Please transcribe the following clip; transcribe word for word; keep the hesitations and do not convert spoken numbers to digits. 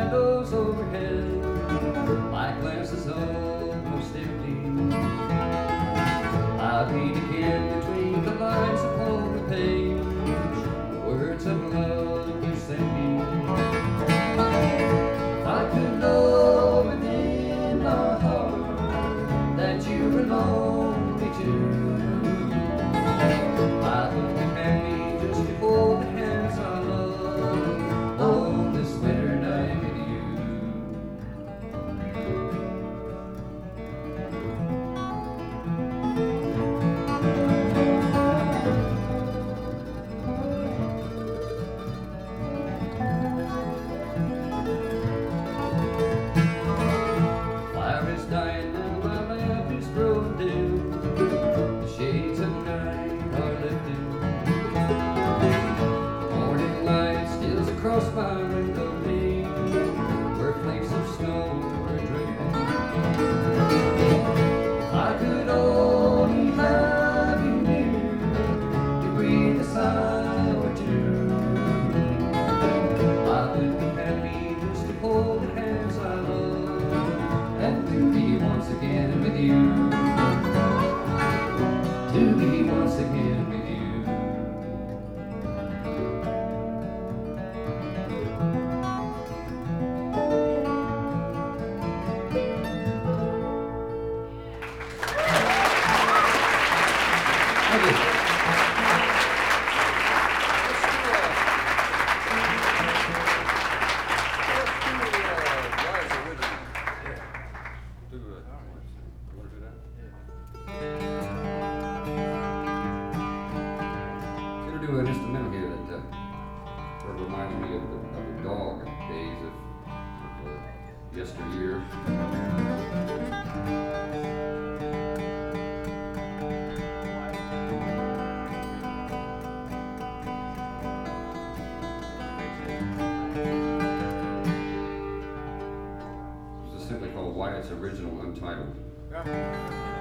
shadows overhead, my glass is almost empty. I read again between the lines upon the page, words of love you sent me. If I could know within my heart that you belong me too, I would be happy just to hold the hands I love on this winter night with you. Fire is dying now, my lamp is growing dim, the shades of night are lifted. Morning light steals across my window pane, where flakes of snow are drifting. If I could only have you near to breathe a sigh or two, I would be happy just to hold the hands I love and to be once again with you. To be once again with you. Thank you. Gonna do an instrumental here that uh, sort of reminded me of the, of the dog days of, of uh, yesteryear. This is simply called Wyatt's Original Untitled. Yeah.